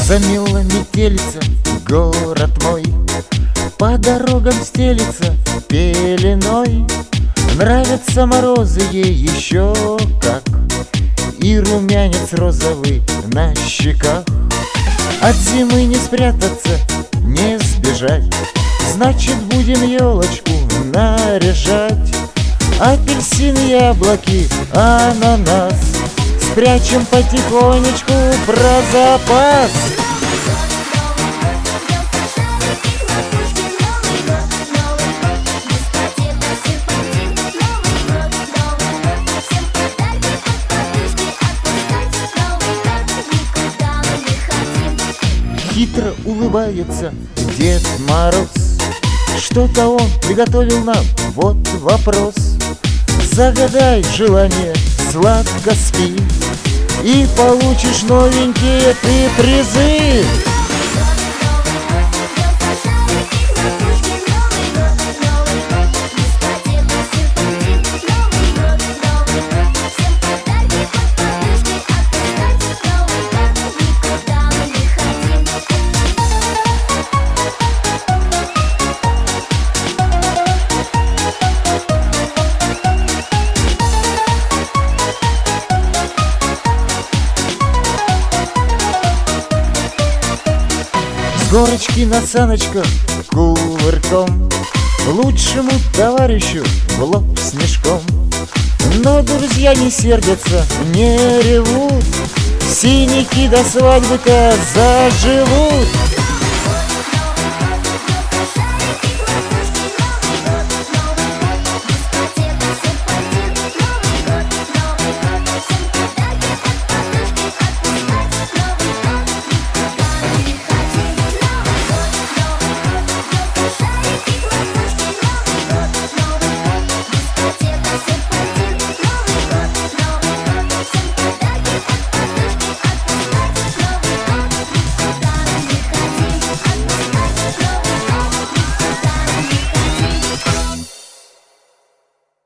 Замела метелица город мой, по дорогам стелится пеленой. Нравятся морозы ей еще как, и румянец розовый на щеках. От зимы не спрятаться, не сбежать, значит, будем елочку наряжать. Апельсин, яблоки, ананас спрячем потихонечку про запас. Хитро улыбается Дед Мороз, что-то он приготовил нам, вот вопрос. Загадай желание, сладко спи, и получишь новенькие ты призы. С горочки на саночках кувырком лучшему товарищу в лоб снежком. Но друзья не сердятся, не ревут, синяки до свадьбы-то заживут.